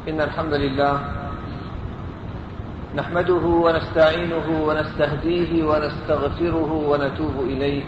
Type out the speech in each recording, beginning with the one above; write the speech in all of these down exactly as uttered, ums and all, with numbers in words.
إن الحمد لله نحمده ونستعينه ونستهديه ونستغفره ونتوب إليه.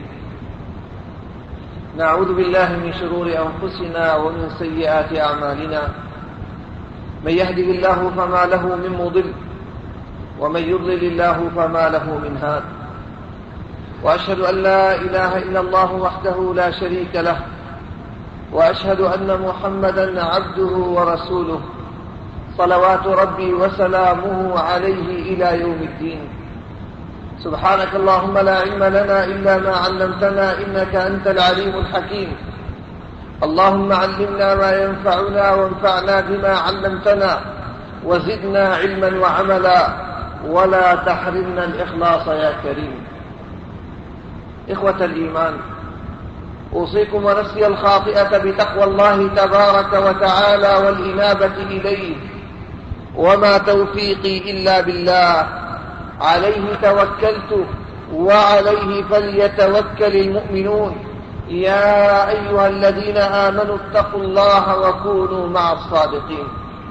نعوذ بالله من شرور أنفسنا ومن سيئات أعمالنا، من يهده الله فما له من مضل، ومن يضلل الله فما له من هاد. وأشهد أن لا إله إلا الله وحده لا شريك له، وأشهد أن محمدا عبده ورسوله، صلوات ربي وسلامه عليه إلى يوم الدين. سبحانك اللهم لا علم لنا إلا ما علمتنا، إنك أنت العليم الحكيم. اللهم علمنا ما ينفعنا وانفعنا بما علمتنا، وزدنا علما وعملا، ولا تحرمنا الإخلاص يا كريم. إخوة الإيمان، أوصيكم ونفسي الخاطئة بتقوى الله تبارك وتعالى والإنابة إليه، وما توفيقي إلا بالله، عليه توكلت وعليه فليتوكل المؤمنون. يا أيها الذين آمنوا اتقوا الله وكونوا مع الصادقين.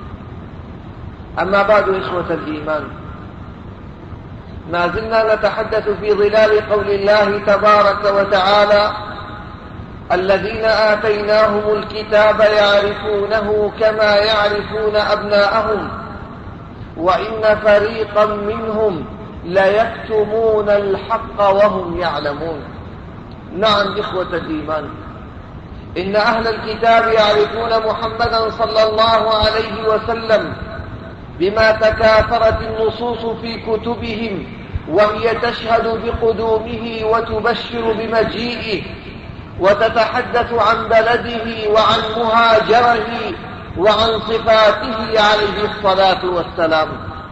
أما بعد، إخوة الإيمان، ما زلنا نتحدث في ظلال قول الله تبارك وتعالى: الذين آتيناهم الكتاب يعرفونه كما يعرفون أبناءهم وإن فريقا منهم ليكتمون الحق وهم يعلمون. نعم إخوة الإيمان، إن أهل الكتاب يعرفون محمدا صلى الله عليه وسلم بما تكاثرت النصوص في كتبهم، وهي تشهد بقدومه وتبشر بمجيئه، وتتحدث عن بلده وعن مهاجره وعن صفاته عليه الصلاة والسلام.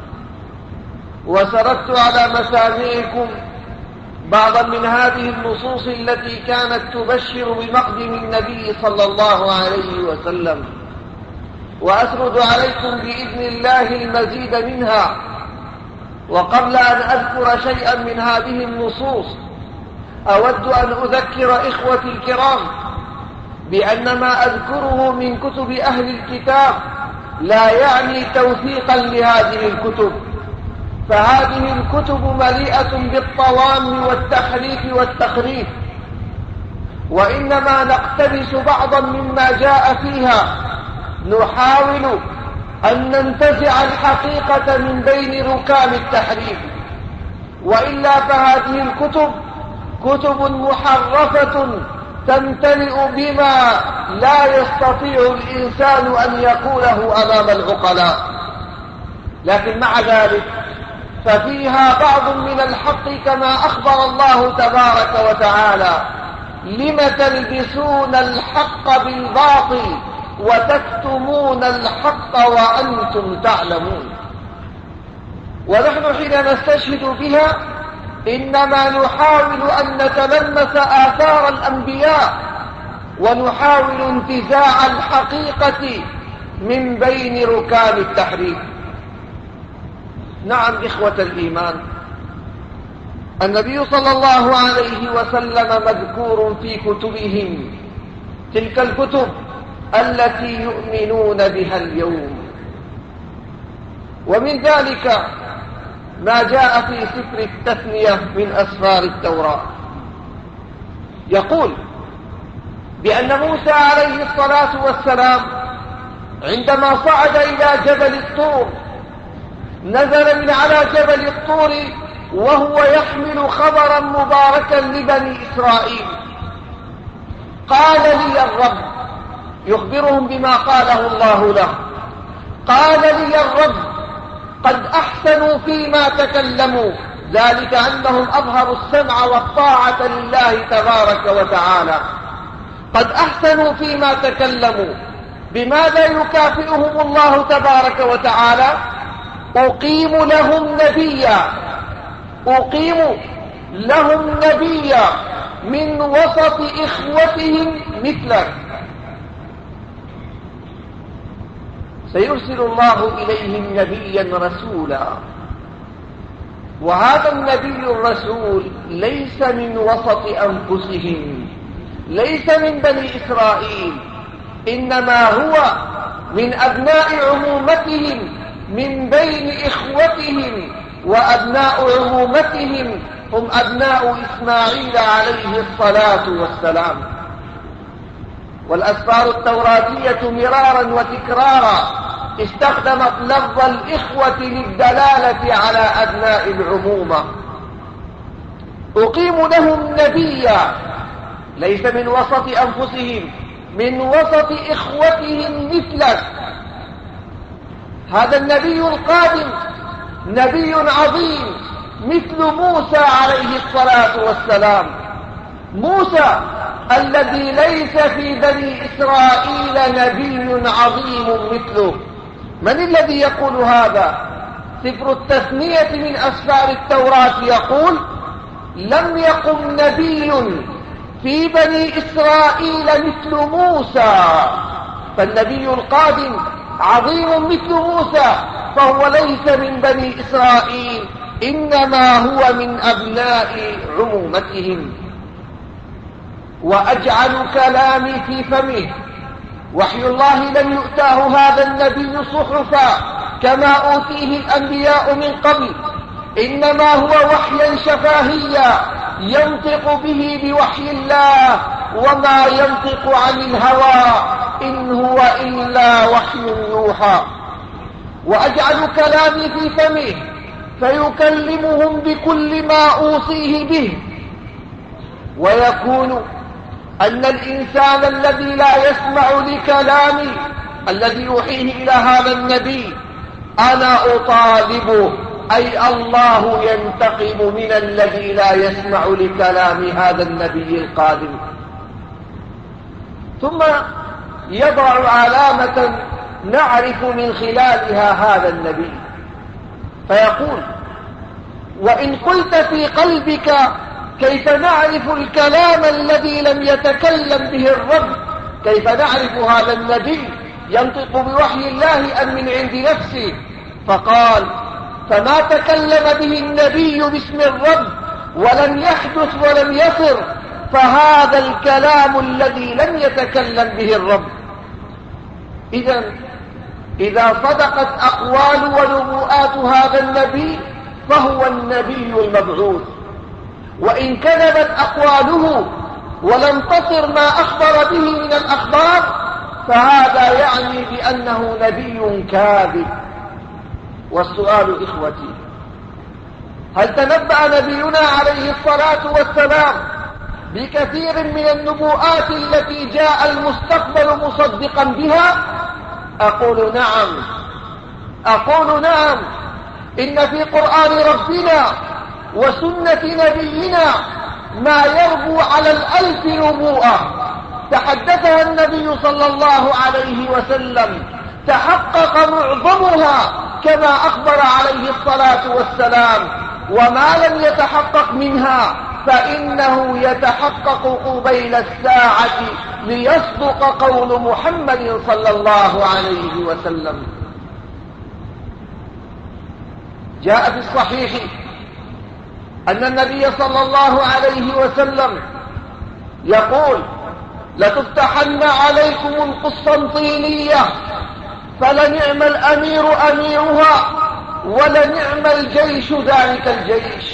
وسردت على مسامعكم بعضا من هذه النصوص التي كانت تبشر بمقدم النبي صلى الله عليه وسلم، وأسرد عليكم بإذن الله المزيد منها. وقبل أن أذكر شيئا من هذه النصوص، أود أن أذكر إخوتي الكرام بأن ما أذكره من كتب أهل الكتاب لا يعني توثيقا لهذه الكتب، فهذه الكتب مليئة بالطوام والتحريف والتخريف، وإنما نقتبس بعضا مما جاء فيها، نحاول أن ننتزع الحقيقة من بين ركام التحريف، وإلا فهذه الكتب كتب محرفة تمتلئ بما لا يستطيع الإنسان أن يقوله أمام العقلاء. لكن مع ذلك ففيها بعض من الحق، كما أخبر الله تبارك وتعالى: لم تلبسون الحق بالباطل وتكتمون الحق وأنتم تعلمون. ونحن حين نستشهد بها إنما نحاول أن نتلمس آثار الأنبياء، ونحاول انتزاع الحقيقة من بين ركام التحريف. نعم إخوة الإيمان، النبي صلى الله عليه وسلم مذكور في كتبهم، تلك الكتب التي يؤمنون بها اليوم. ومن ذلك ما جاء في سفر التثنية من أسفار التوراة، يقول بأن موسى عليه الصلاة والسلام عندما صعد إلى جبل الطور، نزل من على جبل الطور وهو يحمل خبرا مباركا لبني إسرائيل. قال لي الرب، يخبرهم بما قاله الله له، قال لي الرب: قد أحسنوا فيما تكلموا، ذلك أنهم أظهروا السمع والطاعة لله تبارك وتعالى. قد أحسنوا فيما تكلموا. بماذا يكافئهم الله تبارك وتعالى؟ أقيم لهم نبيا، أقيم لهم نبيا من وسط إخوتهم مثلك، سيرسل الله إليهم نبيا رسولا. وهذا النبي الرسول ليس من وسط أنفسهم، ليس من بني إسرائيل، إنما هو من أبناء عمومتهم من بين إخوتهم، وأبناء عمومتهم هم أبناء إسماعيل عليه الصلاة والسلام. والأسفار التوراتية مرارا وتكرارا استخدمت لفظ الإخوة للدلالة على أبناء العمومة. أقيم لهم نبيا ليس من وسط أنفسهم، من وسط إخوتهم مثلك. هذا النبي القادم نبي عظيم مثل موسى عليه الصلاة والسلام. موسى الذي ليس في بني إسرائيل نبي عظيم مثله. من الذي يقول هذا؟ سفر التثنية من أسفار التوراة يقول: لم يقم نبي في بني إسرائيل مثل موسى. فالنبي القادم عظيم مثل موسى، فهو ليس من بني إسرائيل، إنما هو من أبناء عمومتهم. وأجعل كلامي في فمه. وحي الله لم يؤتاه هذا النبي صحفا كما أوتيه الأنبياء من قبل، إنما هو وحيا شفاهيا ينطق به بوحي الله، وما ينطق عن الهوى إن هو إلا وحي يوحى. وأجعل كلامي في فمه فيكلمهم بكل ما أوصيه به. ويكون أن الإنسان الذي لا يسمع لكلامي الذي يوحيه إلى هذا النبي أنا أطالبه، أي الله ينتقم من الذي لا يسمع لكلام هذا النبي القادم. ثم يضع علامة نعرف من خلالها هذا النبي، فيقول: وإن قلت في قلبك كيف نعرف الكلام الذي لم يتكلم به الرب؟ كيف نعرف هذا النبي ينطق بوحي الله أم من عند نفسه؟ فقال: فما تكلم به النبي باسم الرب ولم يحدث ولم يصر، فهذا الكلام الذي لم يتكلم به الرب. إذن إذا صدقت أقوال ونبوءات هذا النبي فهو النبي المبعوث، وإن كذبت أقواله ولم تصر ما أخبر به من الأخبار فهذا يعني بأنه نبي كاذب. والسؤال إخوتي: هل تنبأ نبينا عليه الصلاة والسلام بكثير من النبوءات التي جاء المستقبل مصدقا بها؟ أقول نعم، أقول نعم. إن في قرآن ربنا وسنة نبينا ما يربو على الألف نبوءة تحدثها النبي صلى الله عليه وسلم، تحقق معظمها كما أخبر عليه الصلاة والسلام، وما لم يتحقق منها فإنه يتحقق قبيل الساعة ليصدق قول محمد صلى الله عليه وسلم. جاء في الصحيح أن النبي صلى الله عليه وسلم يقول: لتفتحن عليكم القسطنطينية فلنعم الأمير أميرها ولنعم الجيش ذلك الجيش.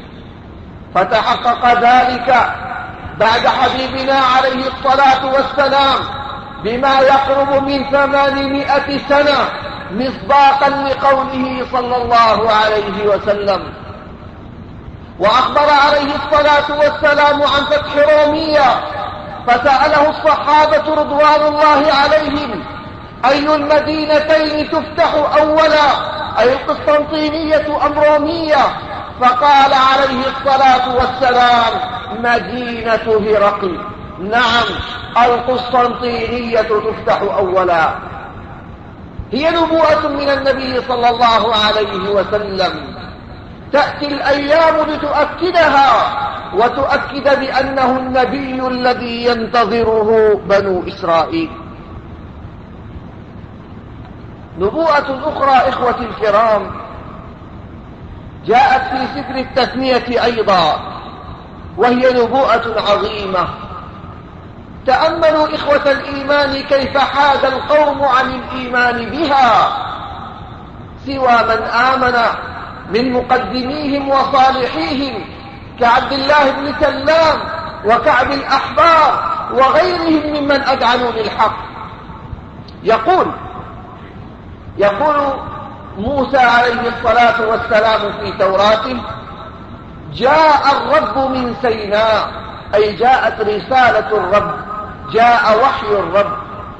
فتحقق ذلك بعد حبيبنا عليه الصلاة والسلام بما يقرب من ثمانمائة سنة مصداقا لقوله صلى الله عليه وسلم. وأخبر عليه الصلاة والسلام عن فتح رومية، فسأله الصحابة رضوان الله عليهم: أي المدينتين تفتح أولا، أي القسطنطينية أم رومية؟ فقال عليه الصلاة والسلام: مدينة هرقل. نعم، القسطنطينية تفتح أولا. هي نبوءة من النبي صلى الله عليه وسلم، تأتي الأيام لتؤكدها وتؤكد بأنه النبي الذي ينتظره بنو إسرائيل. نبوءة أخرى إخوتي الكرام جاءت في سفر التثنية أيضا، وهي نبوءة عظيمة تأملوا إخوة الإيمان كيف حاد القوم عن الإيمان بها، سوى من آمن من مقدميهم وصالحيهم كعبد الله بن سلام وكعب الأحبار وغيرهم ممن أذعنوا للحق. يقول يقول موسى عليه الصلاة والسلام في توراته: جاء الرب من سيناء، أي جاءت رسالة الرب، جاء وحي الرب.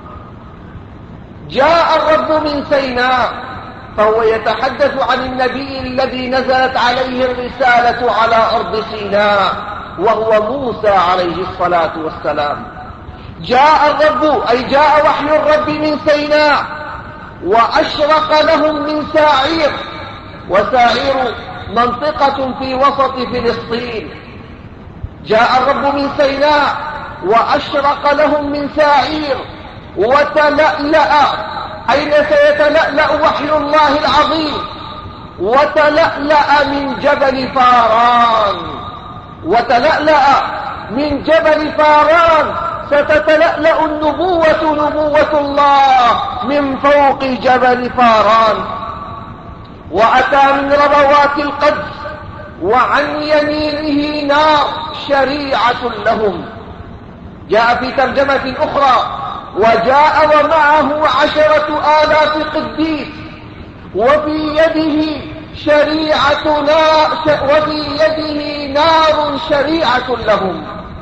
جاء الرب من سيناء، فهو يتحدث عن النبي الذي نزلت عليه الرسالة على أرض سيناء، وهو موسى عليه الصلاة والسلام. جاء الرب أي جاء وحي الرب من سيناء، وأشرق لهم من ساعير، وساعير منطقة في وسط فلسطين. جاء الرب من سيناء وأشرق لهم من ساعير، وتلألأ، أين سيتلألأ وحي الله العظيم؟ وتلألأ من جبل فاران، وتلألأ من جبل فاران، ستتلألأ النبوة نبوة الله من فوق جبل فاران. وأتى من ربوات القدس، وعن يمينه نار شريعة لهم. جاء في ترجمة أخرى: وجاء ومعه عشرة آلاف قديس، وفي يده شريعة نار، وفي يده نار شريعة لهم.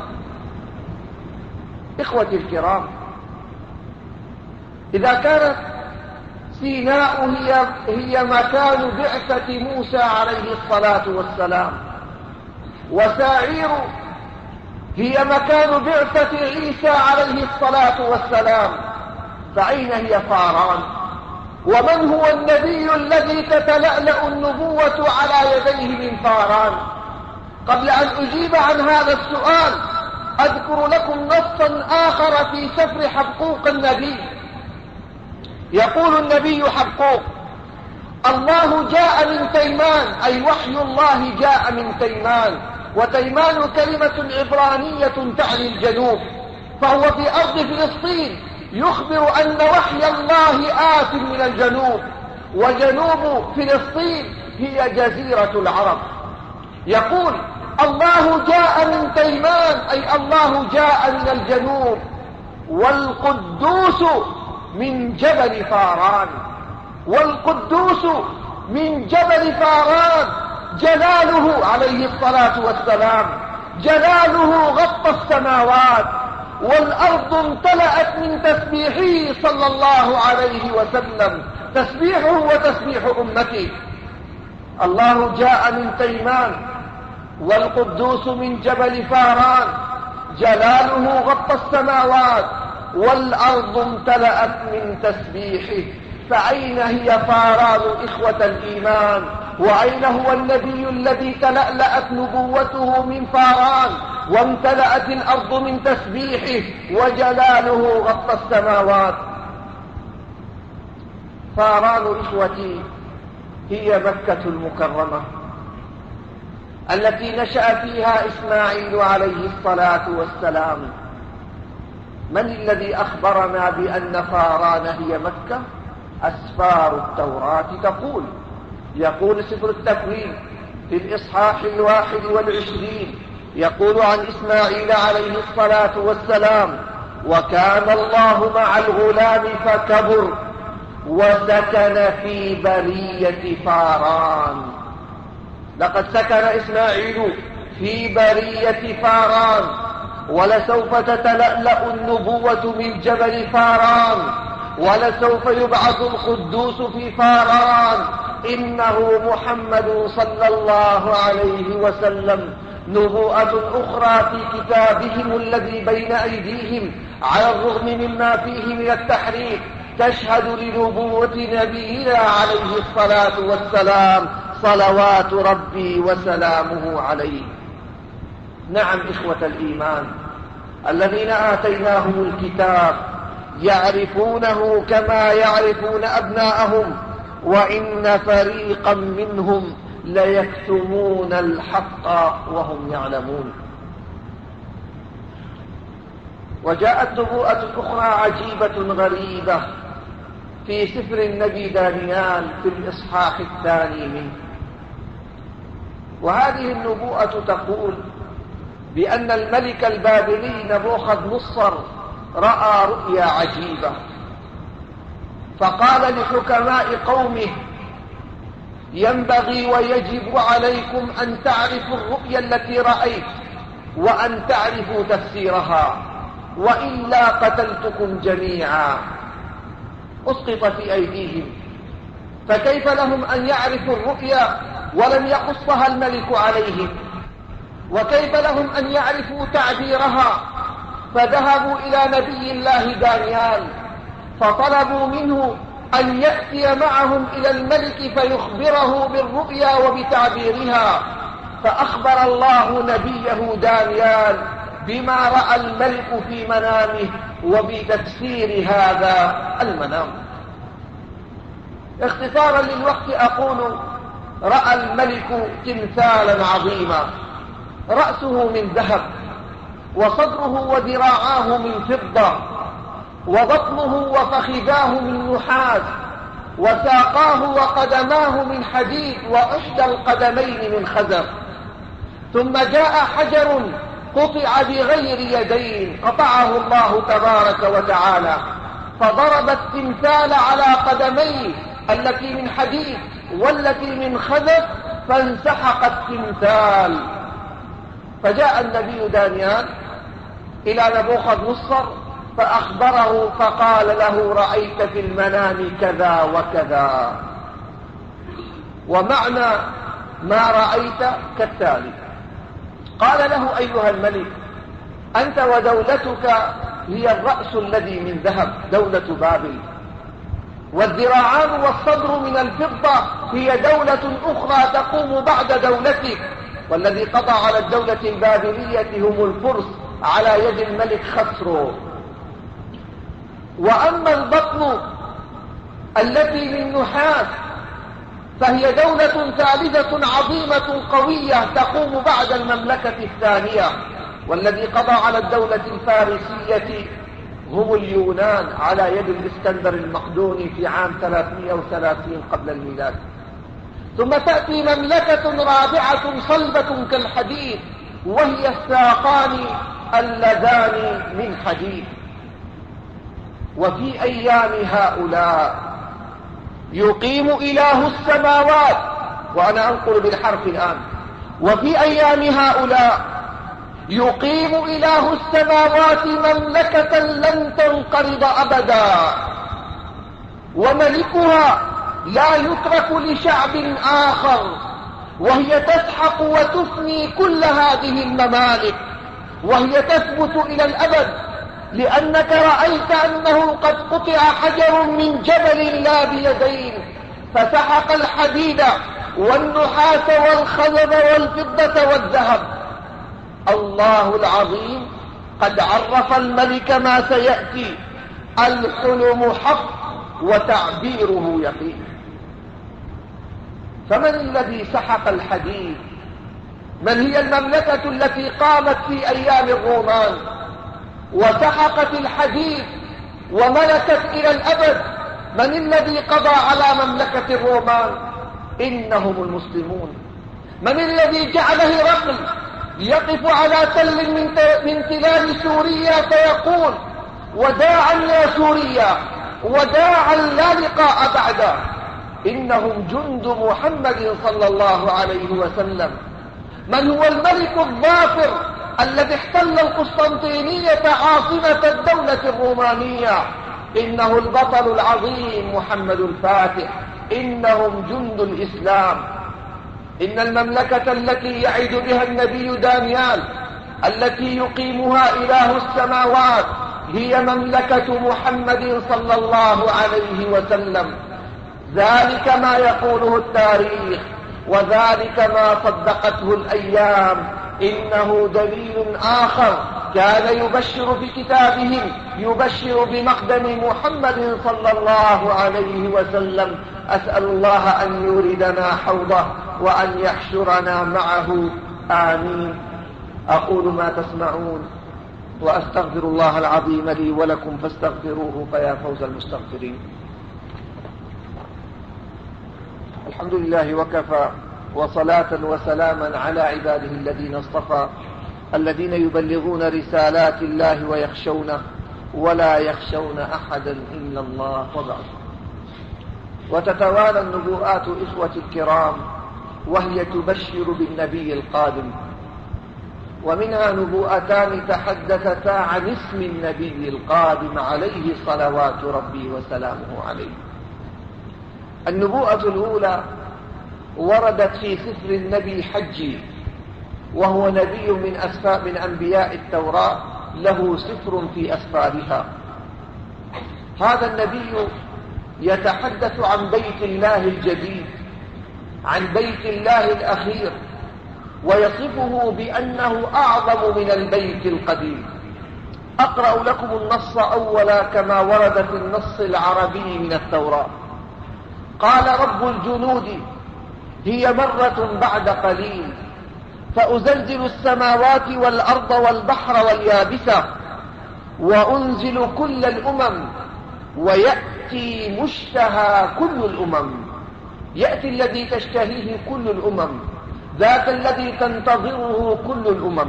إخوتي الكرام، إذا كانت سيناء هي, هي مكان بعثة موسى عليه الصلاة والسلام، وساعير هي مكان بعثة عيسى عليه الصلاة والسلام، فأين هي فاران؟ ومن هو النبي الذي تتلألأ النبوة على يديه من فاران؟ قبل أن أجيب عن هذا السؤال أذكر لكم نصا آخر في سفر حبقوق النبي. يقول النبي حبقوق: الله جاء من تيمان، أي وحي الله جاء من تيمان، وتيمان كلمة عبرانية تعني الجنوب، فهو في أرض فلسطين، يخبر أن وحي الله آت من الجنوب، وجنوب فلسطين هي جزيرة العرب. يقول: الله جاء من تيمان، أي الله جاء من الجنوب، والقدوس من جبل فاران، والقدوس من جبل فاران جلاله عليه الصلاة والسلام، جلاله غطى السماوات، والأرض امتلأت من تسبيحه صلى الله عليه وسلم، تسبيحه وتسبيح أمته. الله جاء من تيمان، والقدوس من جبل فاران، جلاله غطى السماوات، والأرض امتلأت من تسبيحه. فأين هي فاران إخوة الإيمان؟ وأين هو النبي الذي تلألأت نبوته من فاران، وامتلأت الأرض من تسبيحه، وجلاله غطى السماوات؟ فاران إخوتي هي مكة المكرمة التي نشأ فيها إسماعيل عليه الصلاة والسلام. من الذي أخبرنا بأن فاران هي مكة؟ أسفار التوراة تقول. يقول سفر التكوين في الإصحاح الواحد والعشرين، يقول عن إسماعيل عليه الصلاة والسلام: وكان الله مع الغلام فكبر، وسكن في برية فاران. لقد سكن إسماعيل في برية فاران، ولسوف تتلألأ النبوة من جبل فاران، ولسوف يبعث القدوس في فاران. إنه محمد صلى الله عليه وسلم. نبوءة أخرى في كتابهم الذي بين أيديهم على الرغم مما فيه من التحريف تشهد لنبوة نبينا عليه الصلاة والسلام، صلوات ربي وسلامه عليه. نعم إخوة الإيمان، الذين آتيناهم الكتاب يعرفونه كما يعرفون أبناءهم، وإن فريقا منهم ليكتمون الحق وهم يعلمون. وجاءت نبوءة أخرى عجيبة غريبة في سفر النبي دانيال في الإصحاح الثاني منه، وهذه النبوءة تقول بأن الملك البابلي نبوخذ نصر رأى رؤيا عجيبة، فقال لحكماء قومه: ينبغي ويجب عليكم أن تعرفوا الرؤيا التي رأيت وأن تعرفوا تفسيرها، وإلا قتلتكم جميعا. أسقط في أيديهم، فكيف لهم أن يعرفوا الرؤيا ولم يقصها الملك عليهم؟ وكيف لهم أن يعرفوا تعبيرها؟ فذهبوا إلى نبي الله دانيال فطلبوا منه أن يأتي معهم إلى الملك فيخبره بالرؤيا وبتعبيرها، فأخبر الله نبيه دانيال بما رأى الملك في منامه وبتفسير هذا المنام. اختصارا للوقت أقول: رأى الملك تمثالا عظيما رأسه من ذهب، وصدره وذراعاه من فضة، وبطنه وفخذاه من نحاس، وساقاه وقدماه من حديد، وإحدى القدمين من خزف. ثم جاء حجر قطع بغير يدين قطعه الله تبارك وتعالى، فضرب التمثال على قدميه التي من حديد والتي من خزف، فانسحق التمثال. فجاء النبي دانيال إلى نبوخذ نصر فأخبره فقال له: رأيت في المنام كذا وكذا. ومعنى ما رأيت كالتالي: قال له: أيها الملك، أنت ودولتك هي الرأس الذي من ذهب، دولة بابل، والذراعان والصدر من الفضة هي دولة أخرى تقوم بعد دولتك، والذي قضى على الدولة البابلية هم الفرس على يد الملك خسرو. وأما البطن التي من نحاس فهي دولة ثالثة عظيمة قوية تقوم بعد المملكة الثانية، والذي قضى على الدولة الفارسية هم اليونان على يد الإسكندر المقدوني في عام ثلاثمائة وثلاثين قبل الميلاد. ثم تأتي مملكة رابعة صلبة كالحديد، وهي الساقان اللذان من حديد. وفي أيام هؤلاء يقيم إله السماوات، وأنا أنقل بالحرف الآن، وفي أيام هؤلاء يقيم إله السماوات مملكة لن تنقرض أبدا، وملكها لا يترك لشعب آخر، وهي تسحق وتفني كل هذه الممالك، وهي تثبت إلى الأبد، لأنك رأيت أنه قد قطع حجر من جبل لا بيدين فسحق الحديد والنحاس والخزف والفضة والذهب. الله العظيم قد عرف الملك ما سيأتي: الحلم حق وتعبيره يقين. فمن الذي سحق الحديد؟ من هي المملكة التي قامت في أيام الرومان وسحقت الحديد وملكت إلى الأبد؟ من الذي قضى على مملكة الرومان؟ إنهم المسلمون. من الذي جعل هرقل يقف على تل من تلال سوريا فيقول: وداعا يا سوريا، وداعا لا لقاء بعده؟ إنهم جند محمد صلى الله عليه وسلم. من هو الملك الظافر الذي احتل القسطنطينية عاصمة الدولة الرومانية؟ إنه البطل العظيم محمد الفاتح. إنهم جند الإسلام. إن المملكة التي يعد بها النبي دانيال التي يقيمها إله السماوات هي مملكة محمد صلى الله عليه وسلم. ذلك ما يقوله التاريخ، وذلك ما صدقته الأيام. إنه دليل آخر كان يبشر في كتابهم، يبشر بمقدم محمد صلى الله عليه وسلم. أسأل الله أن يوردنا حوضه وأن يحشرنا معه، آمين. أقول ما تسمعون وأستغفر الله العظيم لي ولكم فاستغفروه فيا فوز المستغفرين. الحمد لله وكفى، وصلاة وسلاما على عباده الذين اصطفى، الذين يبلغون رسالات الله ويخشونه ولا يخشون أحدا إلا الله، وبعد. وتتوالى النبوءات إخوة الكرام وهي تبشر بالنبي القادم، ومنها نبوءتان تحدثتا عن اسم النبي القادم عليه صلوات ربي وسلامه عليه. النبوءة الأولى وردت في سفر النبي حجي، وهو نبي من أسفار من أنبياء التوراة، له سفر في أسفارها. هذا النبي يتحدث عن بيت الله الجديد، عن بيت الله الأخير، ويصفه بأنه أعظم من البيت القديم. أقرأ لكم النص أولا كما ورد في النص العربي من التوراة. قال رب الجنود: هي مرة بعد قليل فأزلزل السماوات والأرض والبحر واليابسة وأنزل كل الأمم ويأتي مشتهى كل الأمم. يأتي الذي تشتهيه كل الأمم، ذاك الذي تنتظره كل الأمم،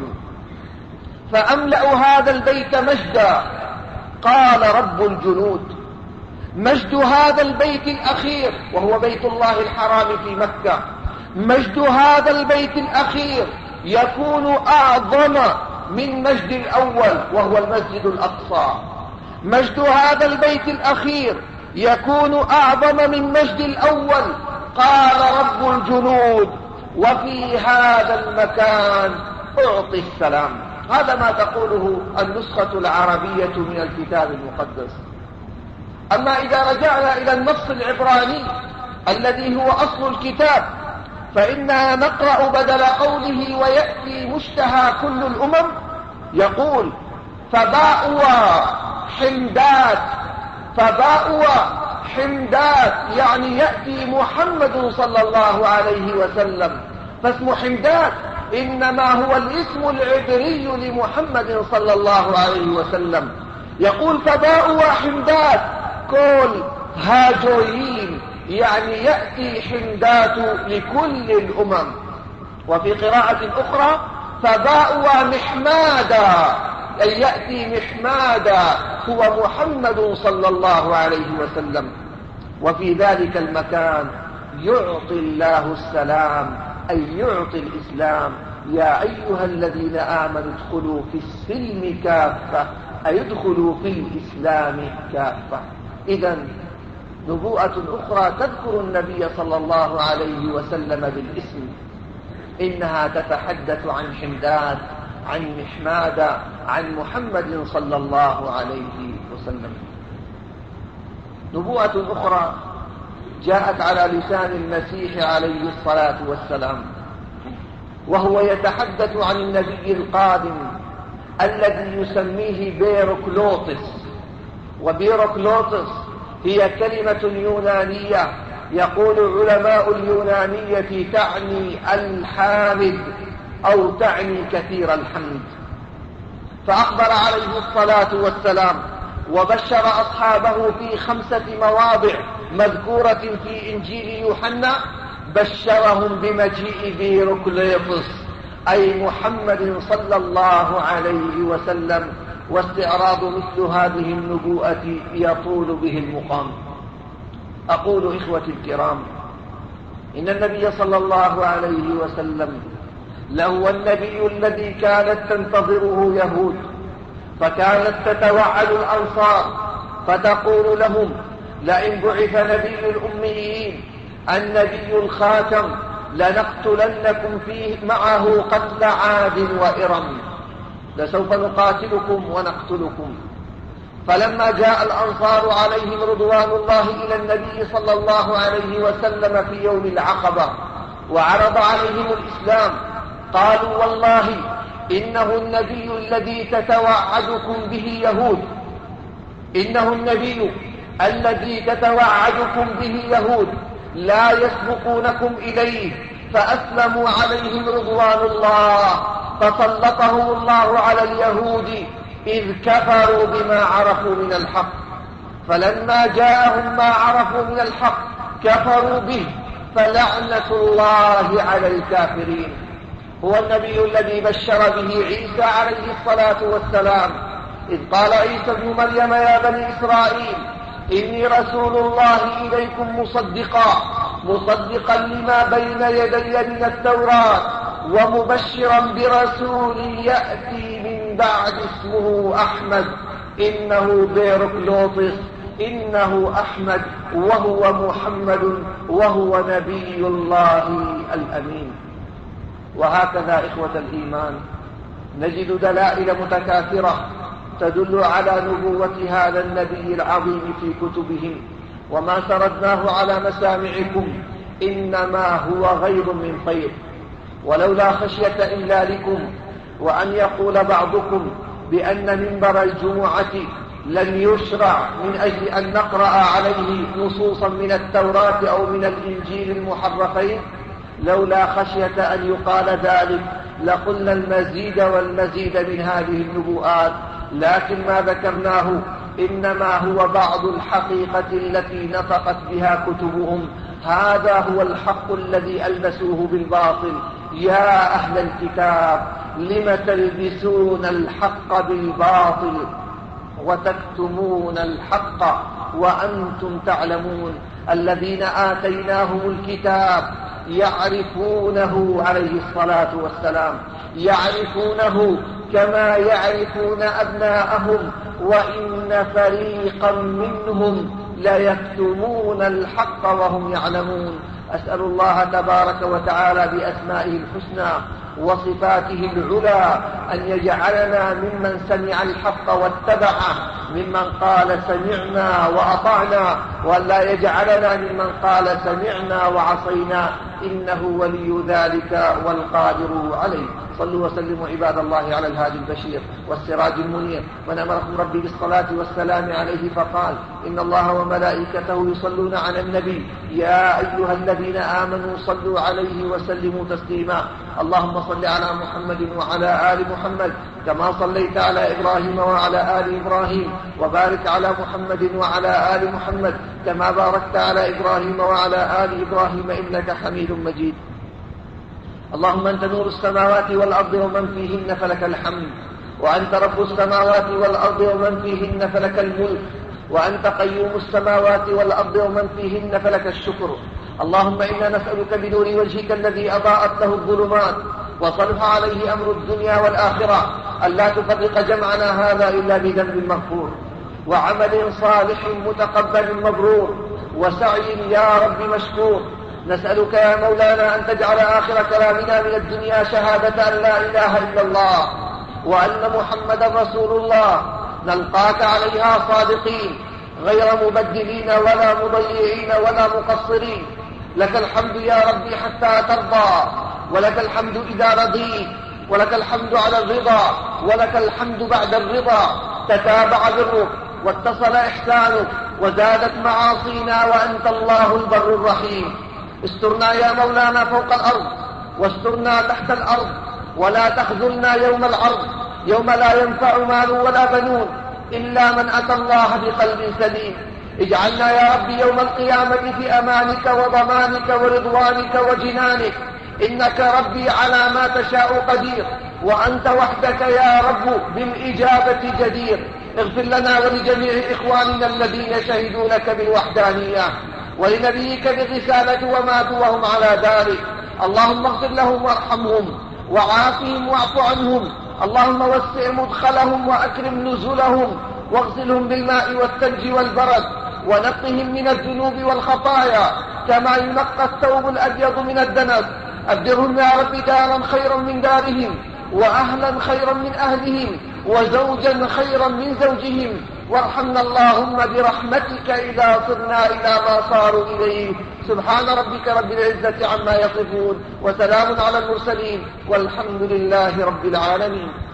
فأملأ هذا البيت مجدا. قال رب الجنود: مجد هذا البيت الأخير، وهو بيت الله الحرام في مكة، مجد هذا البيت الأخير يكون أعظم من مجد الأول وهو المسجد الأقصى. مجد هذا البيت الأخير يكون أعظم من مجد الأول. قال رب الجنود: وفي هذا المكان أعطي السلام. هذا ما تقوله النسخة العربية من الكتاب المقدس. أما إذا رجعنا إلى النص العبراني الذي هو أصل الكتاب، فإننا نقرأ بدل قوله ويأتي مشتهى كل الأمم، يقول: فباءوا حمدات. فباءوا حمدات يعني يأتي محمد صلى الله عليه وسلم. فاسم حمدات إنما هو الاسم العبري لمحمد صلى الله عليه وسلم. يقول: فباءوا حمدات كل هاجويين، يعني يأتي حمدات لكل الأمم. وفي قراءة أخرى: فباءوا محمادا، أي يأتي محمادا هو محمد صلى الله عليه وسلم. وفي ذلك المكان يعطي الله السلام، أي يعطي الإسلام. يا أيها الذين آمنوا ادخلوا في السلم كافة، أي ادخلوا في الإسلام كافة. إذن نبوءة أخرى تذكر النبي صلى الله عليه وسلم بالاسم، إنها تتحدث عن حمدان، عن محماد، عن محمد صلى الله عليه وسلم. نبوءة أخرى جاءت على لسان المسيح عليه الصلاة والسلام، وهو يتحدث عن النبي القادم الذي يسميه بيروكلوطس. وبيروكلوطس هي كلمة يونانية يقول علماء اليونانية تعني الحامد أو تعني كثير الحمد. فأخبر عليه الصلاة والسلام وبشر أصحابه في خمسة مواضع مذكورة في إنجيل يوحنا، بشرهم بمجيء بيروكليطس أي محمد صلى الله عليه وسلم. واستعراض مثل هذه النبوءة يطول به المقام. أقول إخوتي الكرام، إن النبي صلى الله عليه وسلم لهو النبي الذي كانت تنتظره يهود، فكانت تتوعد الأنصار فتقول لهم: لئن بعث نبي الأميين النبي الخاتم لنقتلنكم فيه معه قتل عاد وإرم، لسوف نقاتلكم ونقتلكم. فلما جاء الأنصار عليهم رضوان الله إلى النبي صلى الله عليه وسلم في يوم العقبة وعرض عليهم الإسلام، قالوا: والله إنه النبي الذي تتوعدكم به يهود، إنه النبي الذي تتوعدكم به يهود لا يسبقونكم إليه. فأسلموا عليهم رضوان الله، فسلطهم الله على اليهود إذ كفروا بما عرفوا من الحق، فلما جاءهم ما عرفوا من الحق كفروا به، فلعنة الله على الكافرين. هو النبي الذي بشر به عيسى عليه الصلاة والسلام، إذ قال عيسى ابن مريم يا بني إسرائيل إني رسول الله إليكم مصدقا مصدقا لما بين يدي من التوراة ومبشرا برسول يأتي من بعد اسمه أحمد إنه بيركلوطس إنه أحمد وهو محمد وهو نبي الله الأمين. وهكذا إخوة الإيمان نجد دلائل متكاثرة تدل على نبوة هذا النبي العظيم في كتبهم، وما سردناه على مسامعكم إنما هو غيظ من طير. ولولا خشية إملالكم وأن يقول بعضكم بأن منبر الجمعة لن يشرع من أجل أن نقرأ عليه نصوصا من التوراة أو من الإنجيل المحرفين، لولا خشية أن يقال ذلك لقلنا المزيد والمزيد من هذه النبوءات، لكن ما ذكرناه إنما هو بعض الحقيقة التي نطقت بها كتبهم. هذا هو الحق الذي ألبسوه بالباطل. يا أهل الكتاب لم تلبسون الحق بالباطل وتكتمون الحق وأنتم تعلمون. الذين آتيناهم الكتاب يعرفونه عليه الصلاة والسلام، يعرفونه كما يعرفون أبناءهم، وإن فريقا منهم ليكتمون الحق وهم يعلمون. أسأل الله تبارك وتعالى بأسمائه الحسنى وصفاته العلى أن يجعلنا ممن سمع الحق واتبعه، ممن قال سمعنا وأطعنا، وأن لا يجعلنا ممن قال سمعنا وعصينا، إنه ولي ذلك والقادر عليه. صلوا وسلموا عباد الله على الهادي البشير والسراج المنير، من أمركم ربي بالصلاة والسلام عليه فقال إن الله وملائكته يصلون على النبي يا أيها الذين آمنوا صلوا عليه وسلموا تسليما. اللهم صل على محمد وعلى آل محمد كما صليت على إبراهيم وعلى آل إبراهيم، وبارك على محمد وعلى آل محمد كما باركت على إبراهيم وعلى آل إبراهيم إنك حميد مجيد. اللهم أنت نور السماوات والأرض ومن فيهن فلك الحمد، وأنت رب السماوات والأرض ومن فيهن فلك الملك، وأنت قيوم السماوات والأرض ومن فيهن فلك الشكر. اللهم إنا نسألك بنور وجهك الذي أضاءت له الظلمات وصلح عليه أمر الدنيا والآخرة ألا تفرق جمعنا هذا إلا بذنب مغفور وعمل صالح متقبل مبرور وسعي يا رب مشكور. نسألك يا مولانا أن تجعل آخر كلامنا من الدنيا شهادة أن لا إله إلا الله وأن محمدا رسول الله، نلقاك عليها صادقين غير مبدلين ولا مضيعين ولا مقصرين. لك الحمد يا ربي حتى ترضى، ولك الحمد إذا رضيت، ولك الحمد على الرضا، ولك الحمد بعد الرضا. تتابع برك واتصل إحسانك وزادت معاصينا وأنت الله البر الرحيم. استرنا يا مولانا فوق الأرض واسترنا تحت الأرض، ولا تخذلنا يوم العرض يوم لا ينفع مال ولا بنون إلا من أتى الله بقلب سليم. اجعلنا يا رب يوم القيامة في أمانك وضمانك ورضوانك وجنانك، إنك ربي على ما تشاء قدير، وأنت وحدك يا رب بالإجابة جدير. اغفر لنا ولجميع إخواننا الذين شهدوا لك بالوحدانية ولنبيك بالرسالة وماتوا وهم على ذلك. اللهم اغفر لهم وارحمهم وعافهم واعف عنهم. اللهم وسع مدخلهم وأكرم نزلهم واغسلهم بالماء والثلج والبرد ونقهم من الذنوب والخطايا كما ينقى الثوب الأبيض من الدنس. أبدرهم يا رب دارا خيرا من دارهم، وأهلا خيرا من أهلهم، وزوجا خيرا من زوجهم. وارحمنا اللهم برحمتك إذا صرنا إلى ما صاروا إليه. سبحان ربك رب العزة عما يصفون، وسلام على المرسلين، والحمد لله رب العالمين.